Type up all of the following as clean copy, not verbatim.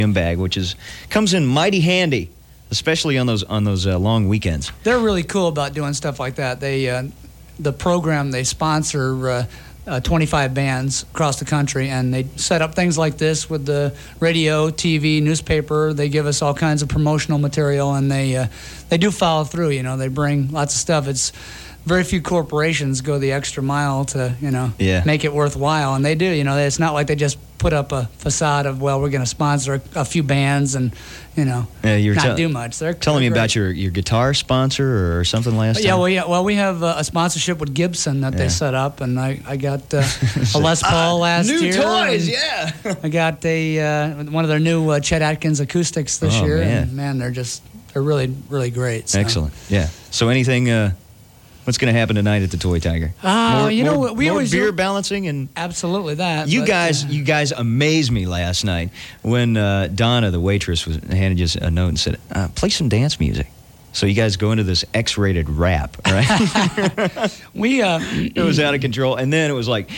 bag, which comes in mighty handy, especially on those long weekends. They're really cool about doing stuff like that. The program, they sponsor 25 bands across the country, and they set up things like this with the radio, TV, newspaper. They give us all kinds of promotional material, and they do follow through. They bring lots of stuff. It's very few corporations go the extra mile to make it worthwhile, and they do. It's not like they just put up a facade of, well, we're going to sponsor a few bands and not do much. They're telling me about your guitar sponsor or something last time. Well, we have a sponsorship with Gibson that they set up, and I got a Les Paul last year. New toys, yeah. I got one of their new Chet Atkins acoustics this year, and man, they're really, really great. So. Excellent, yeah. So anything? What's going to happen tonight at the Toy Tiger? We always beer balancing and absolutely that. You guys amazed me last night when Donna, the waitress, handed us a note and said, "Play some dance music." So you guys go into this X-rated rap, right? It was out of control, and then it was like,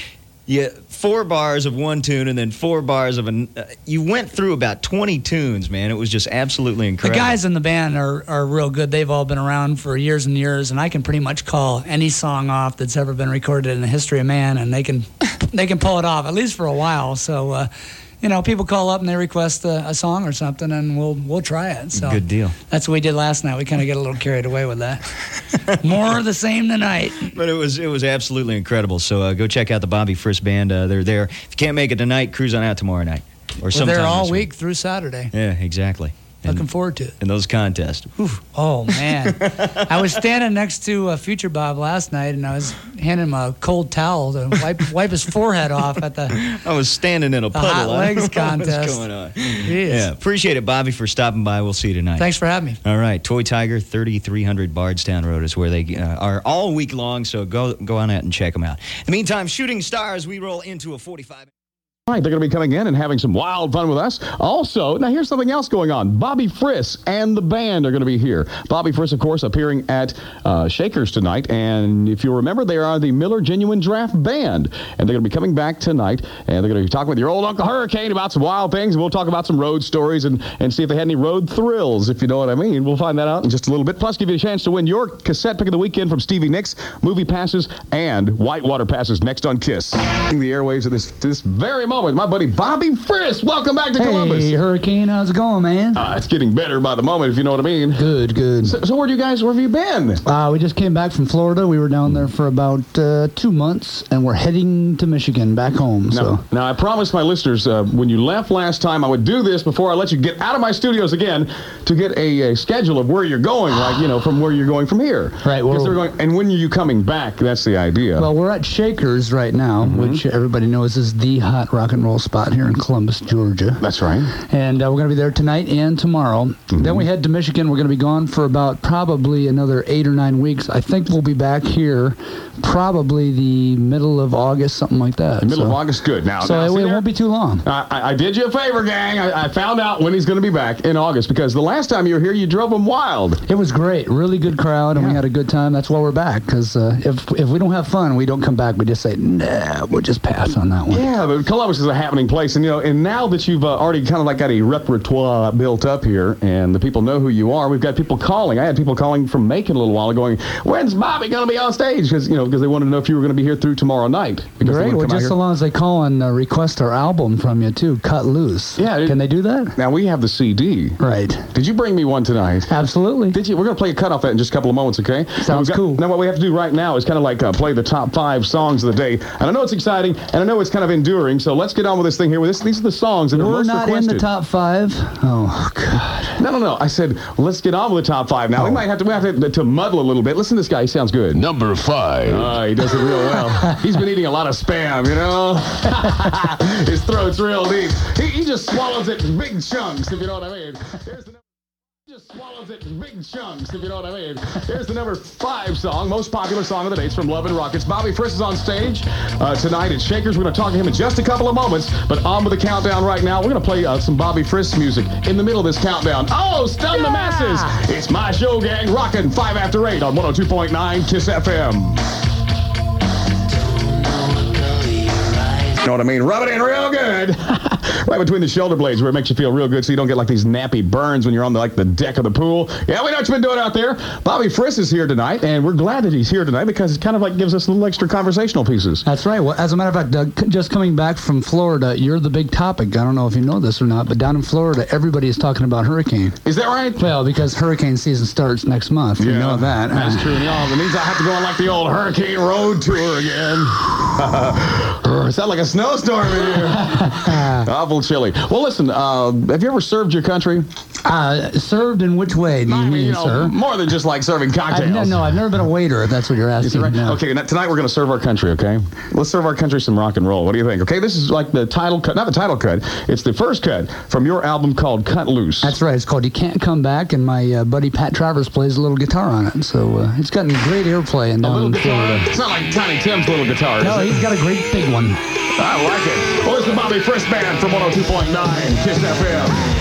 4 bars of one tune and then 4 bars of you went through about 20 tunes, man. It was just absolutely incredible. The guys in the band are real good. They've all been around for years and years, and I can pretty much call any song off that's ever been recorded in the history of man, and they can pull it off, at least for a while. So people call up and they request a song or something, and we'll try it. So good deal. That's what we did last night. We kind of get a little carried away with that. More of the same tonight. But it was absolutely incredible. So go check out the Bobby Friss Band. They're there. If you can't make it tonight, cruise on out tomorrow night. Or we're there all week through Saturday. Yeah, exactly. Looking forward to it. In those contests. Whew. Oh, man. I was standing next to Future Bob last night, and I was handing him a cold towel to wipe his forehead off at the I was standing in a puddle. Hot Legs contest. What's going on? Jeez. Yeah, appreciate it, Bobby, for stopping by. We'll see you tonight. Thanks for having me. All right, Toy Tiger, 3300 Bardstown Road is where they are all week long, so go on out and check them out. In the meantime, Shooting Stars, we roll into a 45. All right, they're going to be coming in and having some wild fun with us. Also, now here's something else going on. Bobby Friss and the band are going to be here. Bobby Friss, of course, appearing at Shakers tonight. And if you remember, they are the Miller Genuine Draft Band. And they're going to be coming back tonight. And they're going to be talking with your old Uncle Hurricane about some wild things. And we'll talk about some road stories and see if they had any road thrills, if you know what I mean. We'll find that out in just a little bit. Plus, give you a chance to win your cassette pick of the weekend from Stevie Nicks, movie passes, and whitewater passes next on KISS. The airwaves of this very moment. My buddy Bobby Friss. Welcome back to Columbus. Hey, Hurricane. How's it going, man? It's getting better by the moment, if you know what I mean. Good. So where have you been? We just came back from Florida. We were down there for about 2 months, and we're heading to Michigan, back home. Now, I promised my listeners when you left last time, I would do this before I let you get out of my studios again to get a schedule of where you're going, from where you're going from here. Right. Well, and when are you coming back? That's the idea. Well, we're at Shakers right now, which everybody knows is the hot rock and roll spot here in Columbus, Georgia. That's right. And we're going to be there tonight and tomorrow. Then we head to Michigan. We're going to be gone for about probably another 8 or 9 weeks. I think we'll be back here probably the middle of August, something like that. The middle of August, good. So it won't be too long. I did you a favor, gang. I found out when he's going to be back in August, because the last time you were here, you drove him wild. It was great. Really good crowd, and we had a good time. That's why we're back, because if we don't have fun, we don't come back. We just say, nah, we'll just pass on that one. Yeah, but Columbus is a happening place, and now that you've already kind of like got a repertoire built up here, and the people know who you are, we've got people calling. I had people calling from Macon a little while ago going, when's Bobby going to be on stage? Because they wanted to know if you were going to be here through tomorrow night. Great. Well, just so long as they call and request our album from you, too, Cut Loose. Yeah. Can they do that? Now, we have the CD. Right. Did you bring me one tonight? Absolutely. Did you? We're going to play a cut off that in just a couple of moments, okay? Sounds cool. Now, what we have to do right now is kind of like play the top 5 songs of the day. And I know it's exciting, and I know it's kind of enduring, so let's get on with this thing here. These are the songs that are most requested. We're not in the top 5? Oh, God. No. I said, let's get on with the top 5 now. We might have to muddle a little bit. Listen to this guy. He sounds good. Number 5. He does it real well. He's been eating a lot of Spam, His throat's real deep. He just swallows it in big chunks, if you know what I mean. Just swallows it in big chunks, if you know what I mean. Here's the number 5 song, most popular song of the day. It's from Love and Rockets. Bobby Friss is on stage tonight at Shakers. We're going to talk to him in just a couple of moments, but on with the countdown right now. We're going to play some Bobby Friss music in the middle of this countdown. Oh, stun the masses! It's my show, gang, rocking 5 after 8 on 102.9 KISS FM. You know what I mean? Rub it in real good. Right between the shoulder blades where it makes you feel real good so you don't get like these nappy burns when you're on the deck of the pool. Yeah, we know what you've been doing out there. Bobby Friss is here tonight, and we're glad that he's here tonight because it kind of like gives us a little extra conversational pieces. That's right. Well, as a matter of fact, Doug, just coming back from Florida, you're the big topic. I don't know if you know this or not, but down in Florida, everybody is talking about hurricane. Is that right? Well, because hurricane season starts next month. You know that. That's true. It means I have to go on like the old hurricane road tour again. It sounds like a snowstorm in here. Awful chilly. Well, listen, have you ever served your country? Served in which way do you mean, sir? More than just like serving cocktails. No, I've never been a waiter, if that's what you're asking. Right? No. Okay, tonight we're going to serve our country, okay? Let's serve our country some rock and roll. What do you think? Okay, this is like the title cut, not the title cut. It's the first cut from your album called Cut Loose. That's right. It's called You Can't Come Back, and my buddy Pat Travers plays a little guitar on it. So it's gotten great airplay down in Florida. It's not like Tiny Tim's little guitar, is No, it? he's got a great big one. I like it. Well, it's the Bobby Friss Band from 102.9 KISS FM.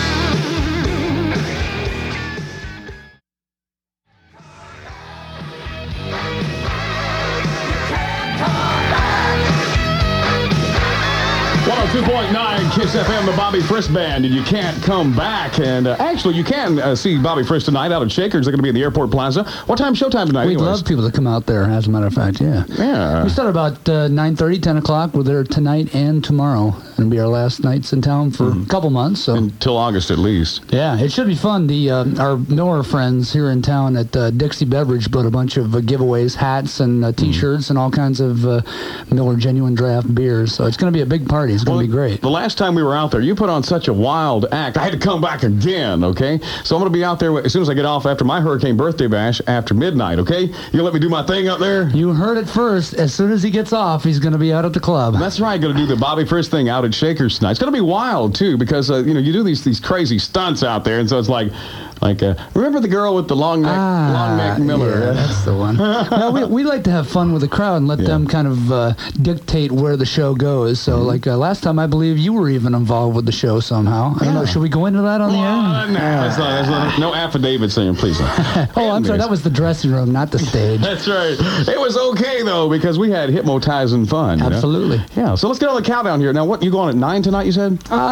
KISS FM, the Bobby Friss Band, and You Can't Come Back. And actually, you can see Bobby Friss tonight out at Shakers. They're going to be in the Airport Plaza. What time showtime tonight? We'd love people to come out there, as a matter of fact, yeah. Yeah. We start about 9:30, 10 o'clock. We're there tonight and tomorrow. It'll be our last nights in town for a couple months. So until August at least. Yeah, it should be fun. Our Miller friends here in town at Dixie Beverage put a bunch of giveaways, hats and T-shirts and all kinds of Miller Genuine Draft beers. So it's going to be a big party. It's going to be great. The last time we were out there, you put on such a wild act. I had to come back again, okay? So I'm going to be out there as soon as I get off after my Hurricane birthday bash after midnight, okay? You let me do my thing up there? You heard it first. As soon as he gets off, he's going to be out at the club. That's right. Going to do the Bobby Friss thing out at Shakers tonight. It's going to be wild, too, because, you do these crazy stunts out there, and so it's like remember the girl with the long neck Miller? Yeah, that's the one. Well, we like to have fun with the crowd and let them kind of dictate where the show goes. So, last time, I believe you were even involved with the show somehow. I don't know. Should we go into that on the air? That's no affidavit saying, please. I'm sorry. That was the dressing room, not the stage. That's right. It was okay, though, because we had hypnotizing fun. Absolutely. Yeah. So let's get on the countdown here. Now, what, you going at 9 tonight, you said?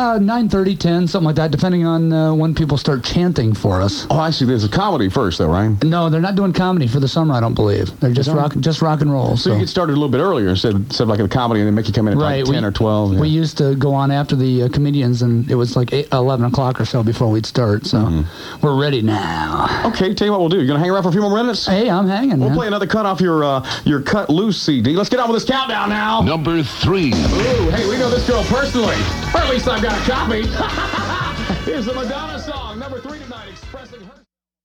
9:30, 10, something like that, depending on when people start chanting for us. Oh, I see. There's a comedy first, though, right? No, they're not doing comedy for the summer, I don't believe. They're just rock and roll. So you get started a little bit earlier instead of like a comedy and they make you come in at like 10 or 12. Yeah. We used to go on after the comedians, and it was like 11 o'clock or so before we'd start. So we're ready now. Okay, tell you what we'll do. You're going to hang around for a few more minutes? Hey, I'm hanging, We'll play another cut off your Cut Loose CD. Let's get on with this countdown now. Number 3. Ooh, hey, we know this girl personally. Or at least I've got a copy. Here's the Madonna song, number 3 tonight, expressing her.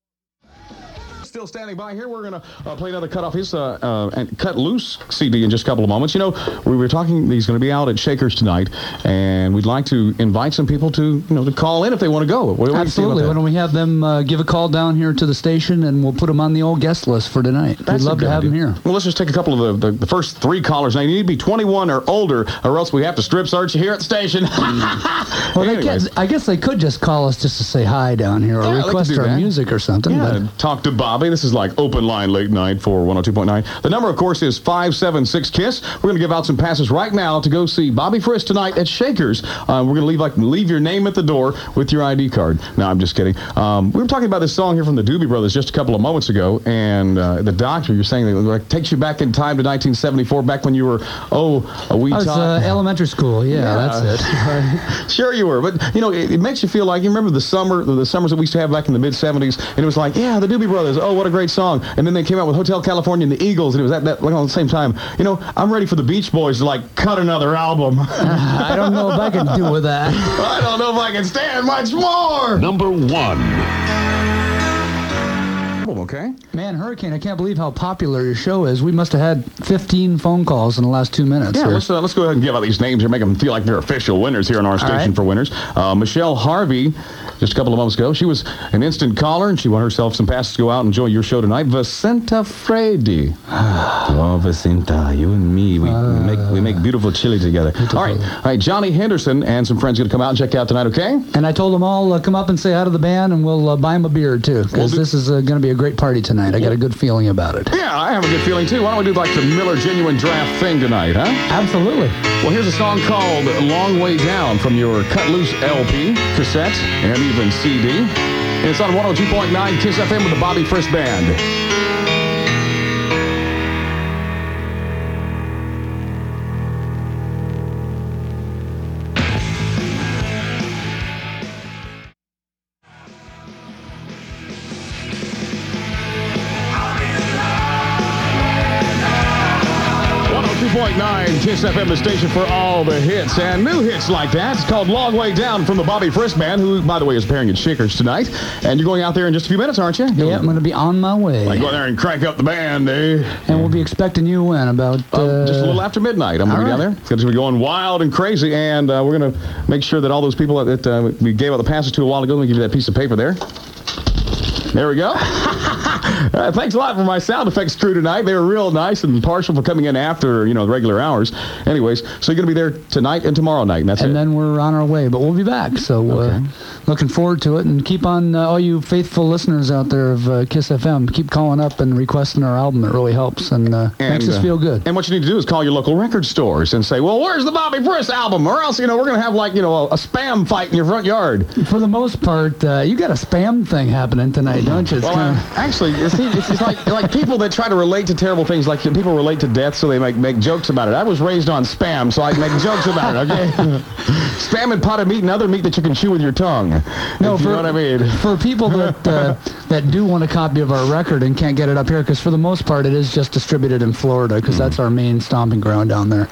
Still standing by here. We're going to play another cut off his Cut Loose CD in just a couple of moments. You know, we were talking, he's going to be out at Shakers tonight, and we'd like to invite some people to call in if they want to go. Absolutely. Why don't we have them give a call down here to the station, and we'll put them on the old guest list for tonight. We'd love to have them here. Well, let's just take a couple of the first 3 callers. Now, you need to be 21 or older, or else we have to strip search you here at the station. Well, I guess they could just call us just to say hi down here, or request our music or something. Yeah, talk to Bobby. This is like open line late night for 102.9. The number, of course, is 576-KISS. We're going to give out some passes right now to go see Bobby Friss tonight at Shakers. We're going to leave your name at the door with your ID card. No, I'm just kidding. We were talking about this song here from the Doobie Brothers just a couple of moments ago, and the doctor, you're saying that takes you back in time to 1974, back when you were, a wee tot. I was elementary school. Yeah, that's it. Sure you were. But, it makes you feel like, you remember the summers that we used to have back in the mid-'70s, and it was like, yeah, the Doobie Brothers, oh, what a great song. And then they came out with Hotel California and the Eagles, and it was that like on the same time. I'm ready for the Beach Boys to cut another album. I don't know if I can do with that. I don't know if I can stand much more. Number 1. Okay. Man, Hurricane, I can't believe how popular your show is. We must have had 15 phone calls in the last 2 minutes. Yeah, let's go ahead and give out these names here, make them feel like they're official winners here on our station for winners. Michelle Harvey, just a couple of months ago, she was an instant caller, and she won herself some passes to go out and enjoy your show tonight. Vicenta Freddy. Oh, Vicenta, you and me, we make beautiful chili together. All right, Johnny Henderson and some friends going to come out and check out tonight, okay? And I told them all, come up and say hi to the band, and we'll buy them a beer, too, because this is going to be a great party tonight. I got a good feeling about it. Yeah, I have a good feeling, too. Why don't we do like the Miller Genuine Draft thing tonight, huh? Absolutely. Well, here's a song called Long Way Down from your Cut Loose LP, cassette, and even CD. And it's on 102.9 KISS FM with the Bobby Friss Band. KISS FM, the station for all the hits and new hits like that. It's called Long Way Down from the Bobby Friss Band, who, by the way, is appearing at Shakers tonight. And you're going out there in just a few minutes, aren't you? Yeah, I'm going to be on my way. Like, go there and crank up the band, eh? And we'll be expecting you when? About... just a little after midnight. I'm going to be down there. It's going to be going wild and crazy, and we're going to make sure that all those people that we gave out the passes to a while ago, let me give you that piece of paper there. There we go. Thanks a lot for my sound effects crew tonight. They were real nice and partial for coming in after, the regular hours. Anyways, so you're going to be there tonight and tomorrow night, and that's it. And then we're on our way, but we'll be back. So looking forward to it. And keep on, all you faithful listeners out there of KISS FM, keep calling up and requesting our album. It really helps and makes us feel good. And what you need to do is call your local record stores and say, well, where's the Bobby Friss album? Or else, we're going to have a spam fight in your front yard. For the most part, you got a spam thing happening tonight, don't you? Well, actually, it's like people that try to relate to terrible things, like people relate to death, so they make jokes about it. I was raised on spam, so I make jokes about it, okay? Spam and potted meat and other meat that you can chew with your tongue. No, you know what I mean? For people that do want a copy of our record and can't get it up here, because for the most part, it is just distributed in Florida, because that's our main stomping ground down there.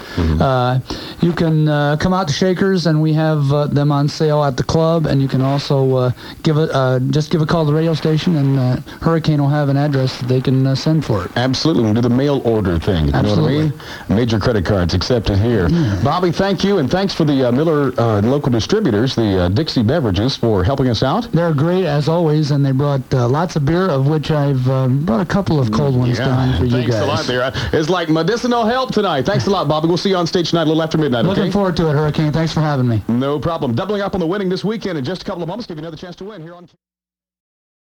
You can come out to Shakers, and we have them on sale at the club, and you can also just give a call to the radio station, and Hurricane will have an address that they can send for it. Absolutely. We'll do the mail order thing. You know what I mean? Major credit cards accepted here. Yeah. Bobby, thank you, and thanks for the Miller local distributors, the Dixie Beverages, for helping us out. They're great, as always, and they brought lots of beer, of which I've brought a couple of cold ones down for you guys. Thanks a lot there. It's like medicinal help tonight. Thanks a lot, Bobby. We'll see you on stage tonight a little after midnight, okay? Looking forward to it, Hurricane. Thanks for having me. No problem. Doubling up on the winning this weekend in just a couple of moments. Give you another chance to win here on...